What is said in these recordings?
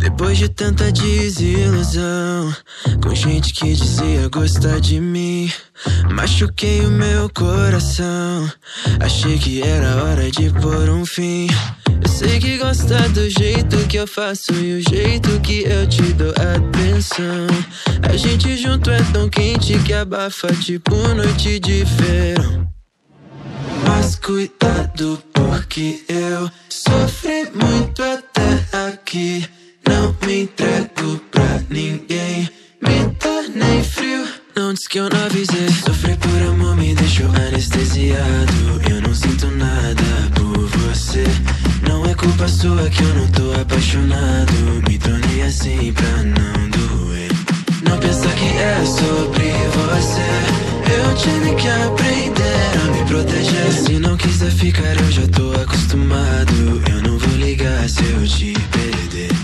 Depois de tanta desilusão, com gente que dizia gostar de mim, machuquei o meu coração. Achei que era hora de pôr um fim. Eu sei que gosta do jeito que eu faço e o jeito que eu te dou atenção. A gente junto é tão quente que abafa tipo noite de verão. Mas cuidado porque eu sofri muito até aqui. Não me entrego pra ninguém, me tornei frio. Não diz que eu não avisei. Sofrer por amor me deixou anestesiado. Eu não sinto nada por você. Não é culpa sua que eu não tô apaixonado. Me tornei assim pra não doer. Não pensa que é sobre você. Eu tive que aprender a me proteger. Se não quiser ficar eu já tô acostumado. Eu não vou ligar se eu te perder.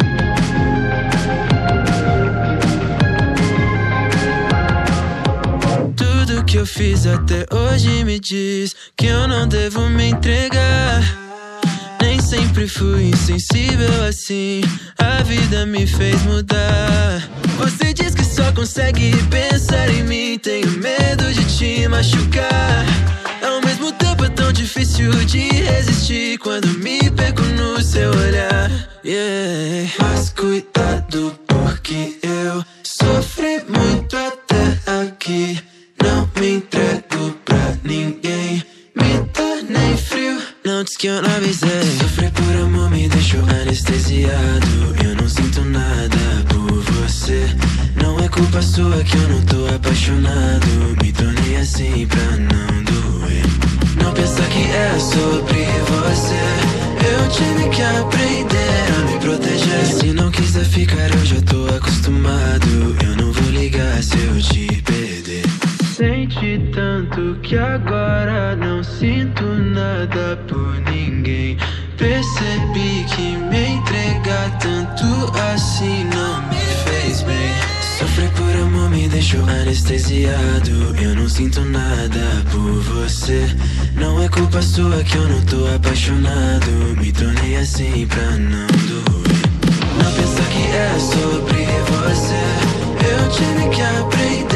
Tudo que eu fiz até hoje me diz que eu não devo me entregar. Nem sempre fui insensível assim. A vida me fez mudar. Você diz que só consegue pensar em mim. Tenho medo de te machucar. Ao mesmo tempo é tão difícil de resistir quando me pego no seu olhar. Yeah. Mas cuidado porque eu sofri muito até aqui. Não me entrego pra ninguém, me tornei frio. Não diz que eu não avisei. Sofrer por amor me deixou anestesiado. Eu não sinto nada por você. Não é culpa sua que eu não tô apaixonado. Me tornei assim pra não doer. Não pensa que é sobre você. Eu tive que aprender a me proteger. Se não quiser ficar eu já tô acostumado. Eu não vou ligar se eu te perder. Sente tanto que agora não sinto nada por ninguém. Percebi que me entregar tanto assim não me fez bem. Sofrer por amor me deixou anestesiado. Eu não sinto nada por você. Não é culpa sua que eu não tô apaixonado. Me tornei assim pra não doer. Não pensa que é sobre você. Eu tive que aprender